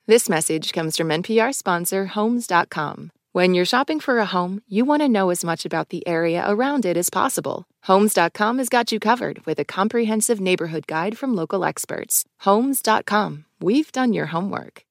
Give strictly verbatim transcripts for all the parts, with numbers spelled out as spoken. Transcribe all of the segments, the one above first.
This message comes from N P R sponsor Homes dot com. When you're shopping for a home, you want to know as much about the area around it as possible. Homes dot com has got you covered with a comprehensive neighborhood guide from local experts. Homes dot com. We've done your homework.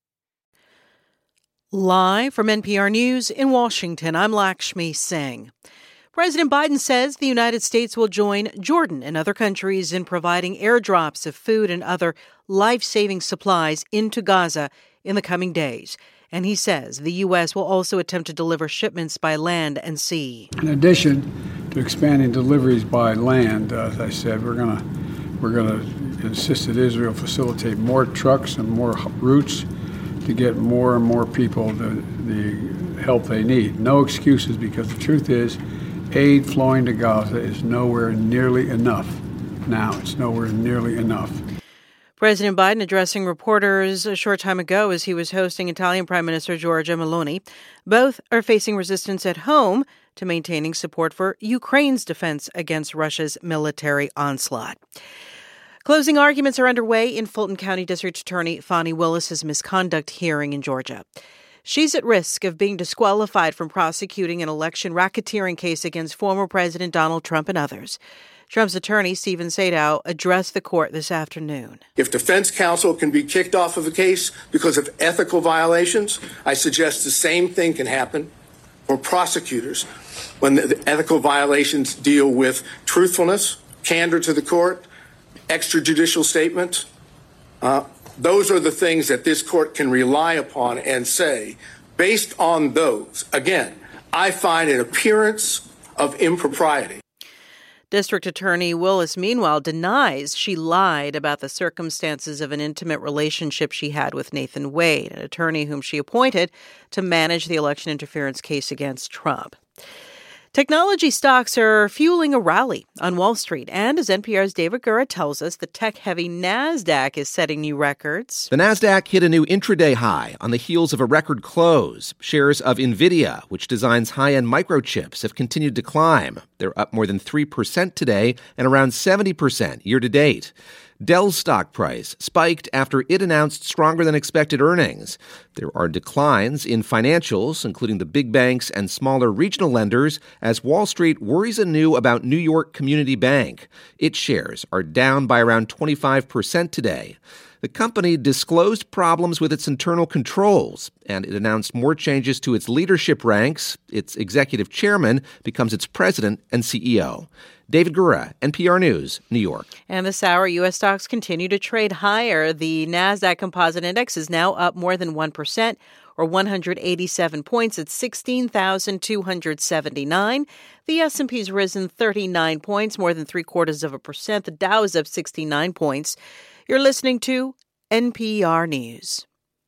Live from N P R News in Washington, I'm Lakshmi Singh. President Biden says the United States will join Jordan and other countries in providing airdrops of food and other life-saving supplies into Gaza in the coming days. And he says the U S will also attempt to deliver shipments by land and sea. In addition to expanding deliveries by land, uh, as I said, we're going to we're going to insist that Israel facilitate more trucks and more routes to get more and more people the, the help they need. No excuses, because the truth is aid flowing to Gaza is nowhere nearly enough. Now, it's nowhere nearly enough. President Biden addressing reporters a short time ago as he was hosting Italian Prime Minister Giorgia Meloni. Both are facing resistance at home to maintaining support for Ukraine's defense against Russia's military onslaught. Closing arguments are underway in Fulton County District Attorney Fani Willis's misconduct hearing in Georgia. She's at risk of being disqualified from prosecuting an election racketeering case against former President Donald Trump and others. Trump's attorney, Stephen Sadow, addressed the court this afternoon. If defense counsel can be kicked off of a case because of ethical violations, I suggest the same thing can happen for prosecutors when the ethical violations deal with truthfulness, candor to the court, extrajudicial statements. Uh, those are the things that this court can rely upon and say, based on those, again, I find an appearance of impropriety. District Attorney Willis, meanwhile, denies she lied about the circumstances of an intimate relationship she had with Nathan Wade, an attorney whom she appointed to manage the election interference case against Trump. Technology stocks are fueling a rally on Wall Street. And as N P R's David Gura tells us, the tech-heavy NASDAQ is setting new records. The NASDAQ hit a new intraday high on the heels of a record close. Shares of NVIDIA, which designs high-end microchips, have continued to climb. They're up more than three percent today and around seventy percent year-to-date. Dell's stock price spiked after it announced stronger-than-expected earnings. There are declines in financials, including the big banks and smaller regional lenders, as Wall Street worries anew about New York Community Bank. Its shares are down by around twenty-five percent today. The company disclosed problems with its internal controls, and it announced more changes to its leadership ranks. Its executive chairman becomes its president and C E O. David Gura, N P R News, New York. And this hour, U S stocks continue to trade higher. The NASDAQ Composite Index is now up more than one percent, or one hundred eighty-seven points at sixteen thousand two hundred seventy-nine. The S and P's risen thirty-nine points, more than three-quarters of a percent. The Dow is up sixty-nine points. You're listening to N P R News.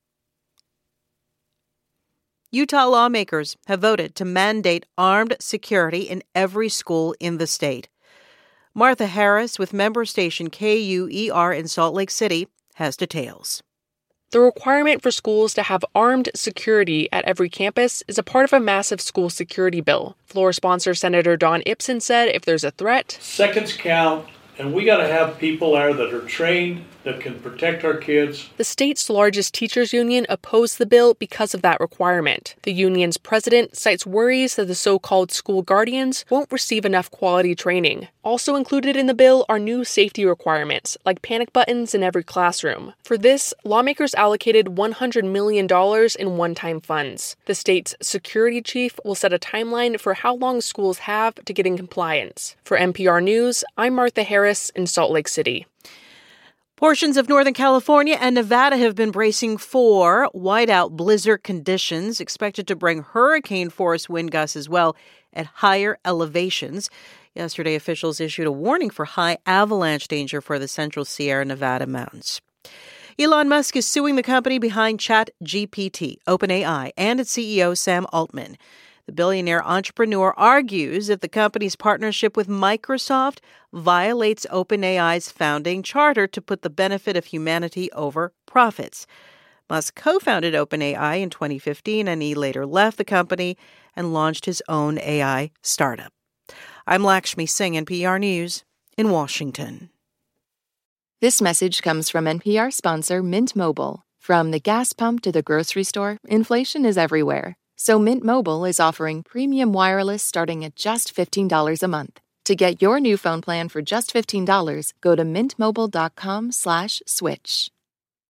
Utah lawmakers have voted to mandate armed security in every school in the state. Martha Harris with member station K U E R in Salt Lake City has details. The requirement for schools to have armed security at every campus is a part of a massive school security bill. Floor sponsor Senator Don Ipsen said if there's a threat, seconds count, and we got to have people there that are trained, that can protect our kids. The state's largest teachers union opposed the bill because of that requirement. The union's president cites worries that the so-called school guardians won't receive enough quality training. Also included in the bill are new safety requirements, like panic buttons in every classroom. For this, lawmakers allocated one hundred million dollars in one-time funds. The state's security chief will set a timeline for how long schools have to get in compliance. For N P R News, I'm Martha Harris in Salt Lake City. Portions of Northern California and Nevada have been bracing for whiteout blizzard conditions, expected to bring hurricane-force wind gusts as well at higher elevations. Yesterday, officials issued a warning for high avalanche danger for the central Sierra Nevada mountains. Elon Musk is suing the company behind ChatGPT, OpenAI, and its C E O Sam Altman. The billionaire entrepreneur argues that the company's partnership with Microsoft violates OpenAI's founding charter to put the benefit of humanity over profits. Musk co-founded OpenAI in twenty fifteen, and he later left the company and launched his own A I startup. I'm Lakshmi Singh, N P R News, in Washington. This message comes from N P R sponsor Mint Mobile. From the gas pump to the grocery store, inflation is everywhere. So Mint Mobile is offering premium wireless starting at just fifteen dollars a month. To get your new phone plan for just fifteen dollars, go to mintmobile.com slash switch.